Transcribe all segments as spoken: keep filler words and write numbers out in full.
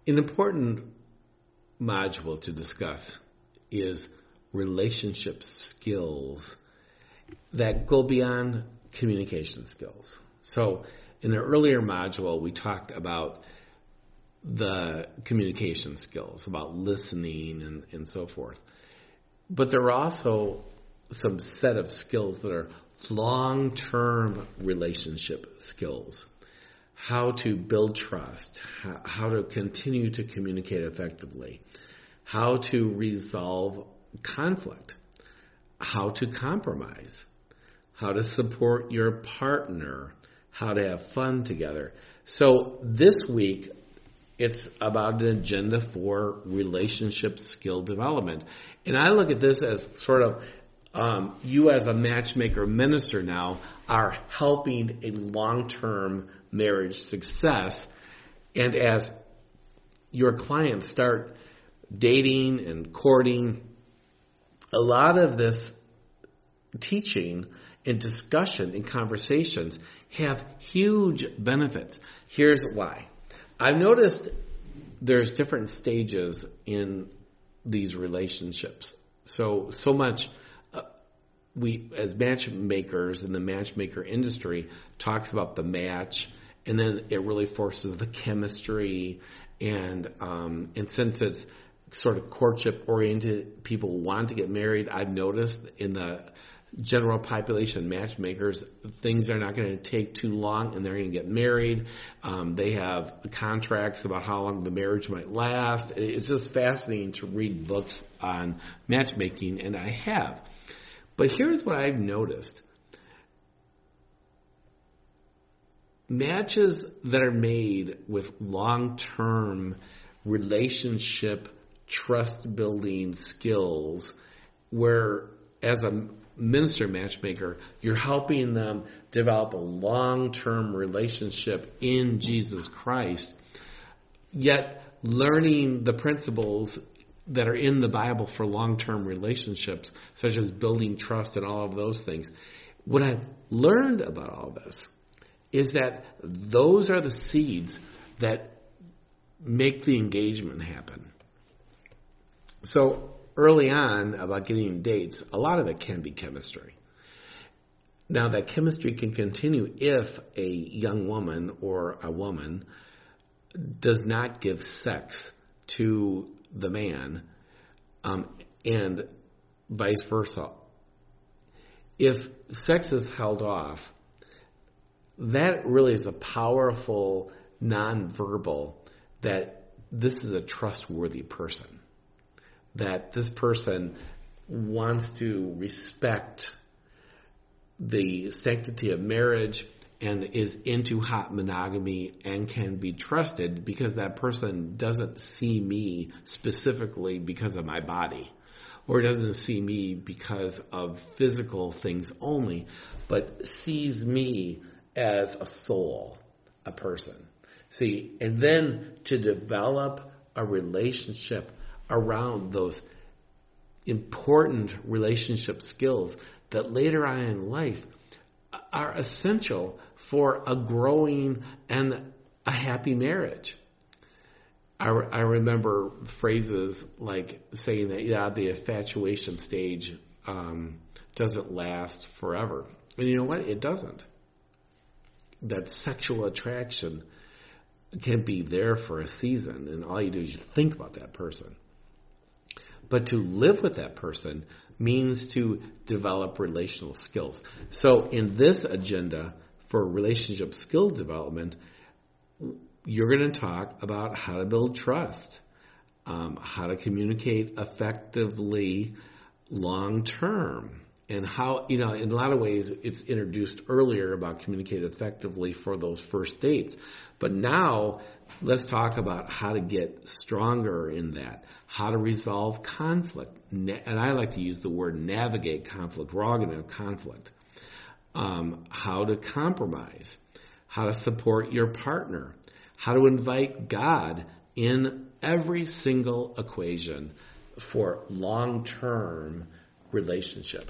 An important module to discuss is relationship skills that go beyond communication skills. So in an earlier module, we talked about the communication skills, about listening and, and so forth. But there are also some set of skills that are long-term relationship skills. How to build trust, how, how to continue to communicate effectively, how to resolve conflict, how to compromise, how to support your partner, how to have fun together. So this week, it's about an agenda for relationship skill development. And I look at this as sort of um, you as a matchmaker minister now are helping a long-term marriage success. And as your clients start dating and courting, a lot of this teaching and discussion and conversations have huge benefits. Here's why. I've noticed there's different stages in these relationships. So, so much uh, we, as matchmakers in the matchmaker industry, talks about the match, and then it really forces the chemistry. And, um, and since it's sort of courtship oriented, people want to get married. I've noticed in the general population matchmakers, things are not going to take too long and they're going to get married. Um, they have contracts about how long the marriage might last. It's just fascinating to read books on matchmaking, and I have. But here's what I've noticed. Matches that are made with long-term relationship trust-building skills, where as a minister matchmaker, you're helping them develop a long-term relationship in Jesus Christ, yet learning the principles that are in the Bible for long-term relationships, such as building trust and all of those things. What I've learned about all this is that those are the seeds that make the engagement happen. So early on, about getting dates, a lot of it can be chemistry. Now, that chemistry can continue if a young woman or a woman does not give sex to the man, um, and vice versa. If sex is held off, that really is a powerful nonverbal that this is a trustworthy person, that this person wants to respect the sanctity of marriage and is into hot monogamy and can be trusted, because that person doesn't see me specifically because of my body, or doesn't see me because of physical things only, but sees me as a soul, a person. See, and then to develop a relationship around those important relationship skills that later on in life are essential for a growing and a happy marriage. I, I remember phrases like saying that, yeah, the infatuation stage um, doesn't last forever. And you know what? It doesn't. That sexual attraction can be there for a season, and all you do is you think about that person. But to live with that person means to develop relational skills. So in this agenda for relationship skill development, you're going to talk about how to build trust, um, how to communicate effectively long term, and how, you know, in a lot of ways it's introduced earlier about communicate effectively for those first dates. But now let's talk about how to get stronger in that, how to resolve conflict. And I like to use the word navigate conflict. We're all going to have conflict. Um, how to compromise, how to support your partner, how to invite God in every single equation for long-term relationship.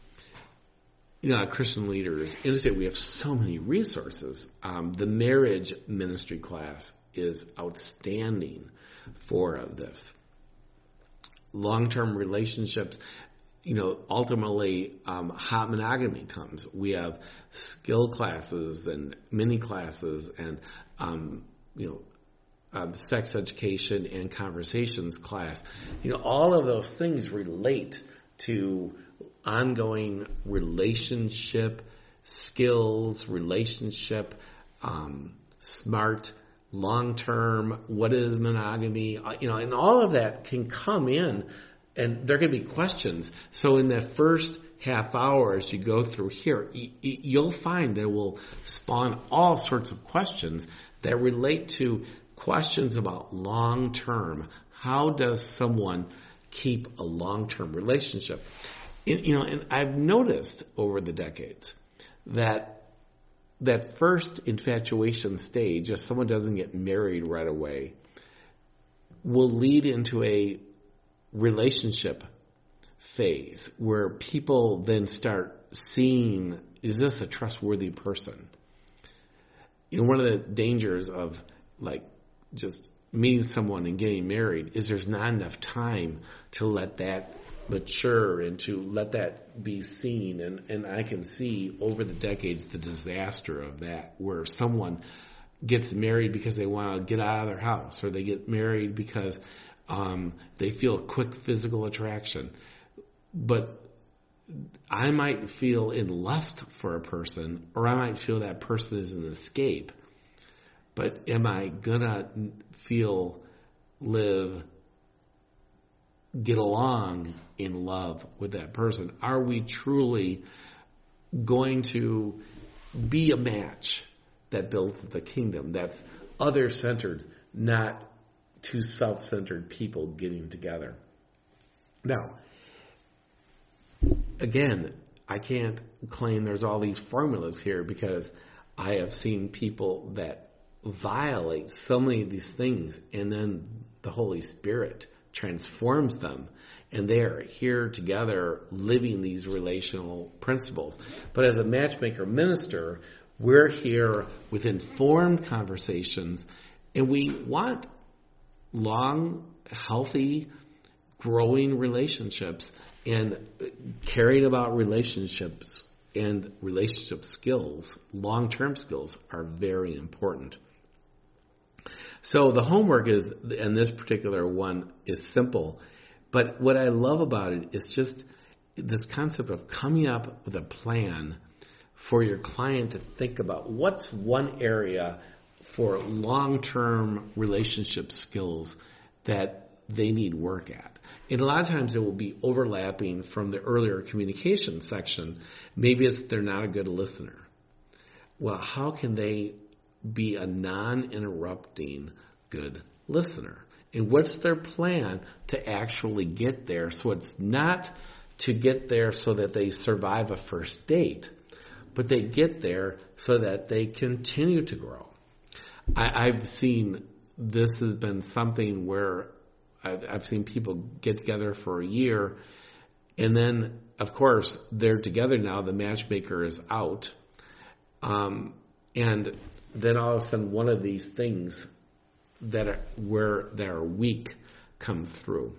You know, Christian leaders, in the state, we have so many resources. Um, the marriage ministry class is outstanding for this. Long-term relationships, you know, ultimately, um, hot monogamy comes. We have skill classes and mini classes and, um, you know, um, sex education and conversations class. You know, all of those things relate to ongoing relationship skills, relationship, um, smart, long-term, what is monogamy, you know, and all of that can come in, and there can be questions. So in that first half hour, as you go through here, you'll find that it will spawn all sorts of questions that relate to questions about long-term. How does someone keep a long-term relationship? You know, and I've noticed over the decades that that first infatuation stage, if someone doesn't get married right away, will lead into a relationship phase where people then start seeing, is this a trustworthy person? You know, one of the dangers of like just meeting someone and getting married is there's not enough time to let that mature and to let that be seen. And, and I can see over the decades the disaster of that, where someone gets married because they want to get out of their house, or they get married because um, they feel a quick physical attraction. But I might feel in lust for a person, or I might feel that person is an escape. But am I gonna feel, live, get along in love with that person? Are we truly going to be a match that builds the kingdom, that's other-centered, not two self-centered people getting together? Now, again, I can't claim there's all these formulas here, because I have seen people that violate so many of these things, and then the Holy Spirit transforms them, and they are here together living these relational principles. But as a matchmaker minister, we're here with informed conversations, and we want long, healthy, growing relationships, and caring about relationships and relationship skills, long-term skills, are very important. So the homework is, and this particular one is simple, but what I love about it is just this concept of coming up with a plan for your client to think about what's one area for long-term relationship skills that they need work at. And a lot of times it will be overlapping from the earlier communication section. Maybe it's they're not a good listener. Well, how can they be a non-interrupting good listener? And what's their plan to actually get there? So it's not to get there so that they survive a first date, but they get there so that they continue to grow. I, I've seen this has been something where I've, I've seen people get together for a year, and then, of course, they're together now. The matchmaker is out. Um, and then all of a sudden one of these things that are where that are weak come through.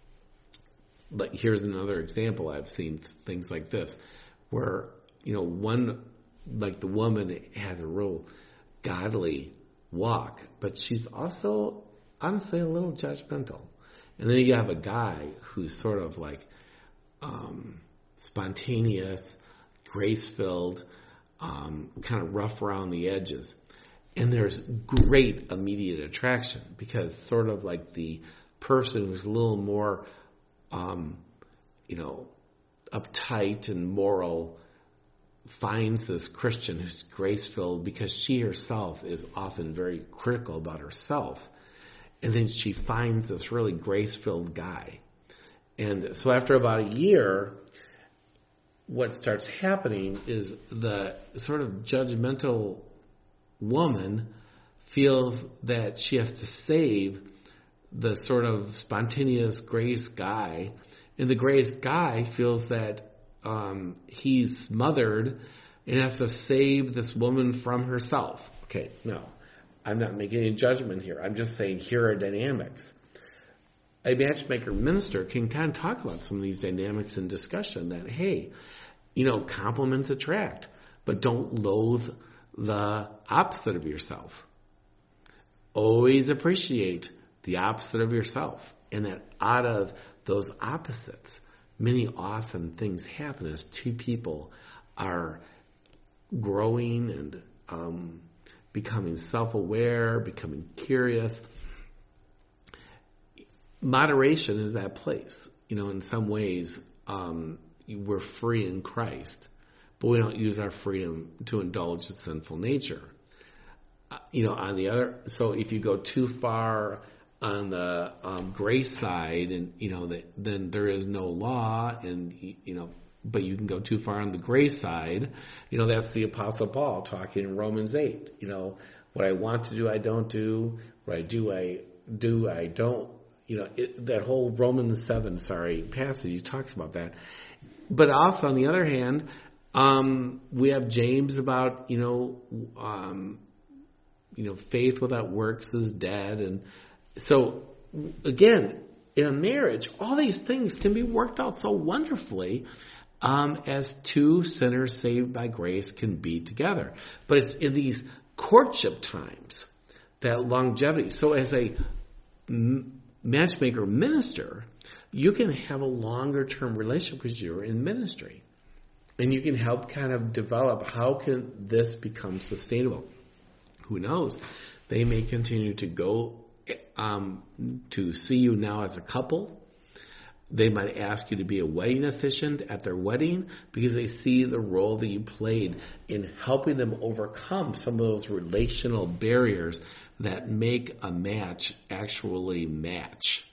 But here's another example. I've seen things like this where, you know, one, like the woman has a real godly walk, but she's also honestly a little judgmental. And then you have a guy who's sort of like um, spontaneous, grace-filled, um, kind of rough around the edges. And there's great immediate attraction, because sort of like the person who's a little more, um, you know, uptight and moral finds this Christian who's grace-filled, because she herself is often very critical about herself. And then she finds this really grace-filled guy. And so after about a year, what starts happening is the sort of judgmental woman feels that she has to save the sort of spontaneous grace guy. And the grace guy feels that um, he's smothered and has to save this woman from herself. Okay, no. I'm not making any judgment here. I'm just saying here are dynamics. A matchmaker minister can kind of talk about some of these dynamics in discussion that, hey, you know, compliments attract, but don't loathe the opposite of yourself. Always appreciate the opposite of yourself. And that out of those opposites, many awesome things happen as two people are growing and um, becoming self-aware, becoming curious. Moderation is that place. You know, in some ways, um, we're free in Christ, but we don't use our freedom to indulge the sinful nature. Uh, you know, on the other, so if you go too far on the um, grace side, and you know that, then there is no law, and you know, but you can go too far on the grace side. You know, that's the Apostle Paul talking in Romans eight. You know, what I want to do, I don't do. What I do, I do, I don't. You know, it, that whole Romans seven, sorry, passage, he talks about that. But also, on the other hand, um, we have James about, you know, um, you know, faith without works is dead. And so, again, in a marriage, all these things can be worked out so wonderfully um, as two sinners saved by grace can be together. But it's in these courtship times, that longevity. So as a matchmaker minister, you can have a longer term relationship because you're in ministry, and you can help kind of develop how can this become sustainable. Who knows? They may continue to go um, to see you now as a couple. They might ask you to be a wedding officiant at their wedding because they see the role that you played in helping them overcome some of those relational barriers that make a match actually match.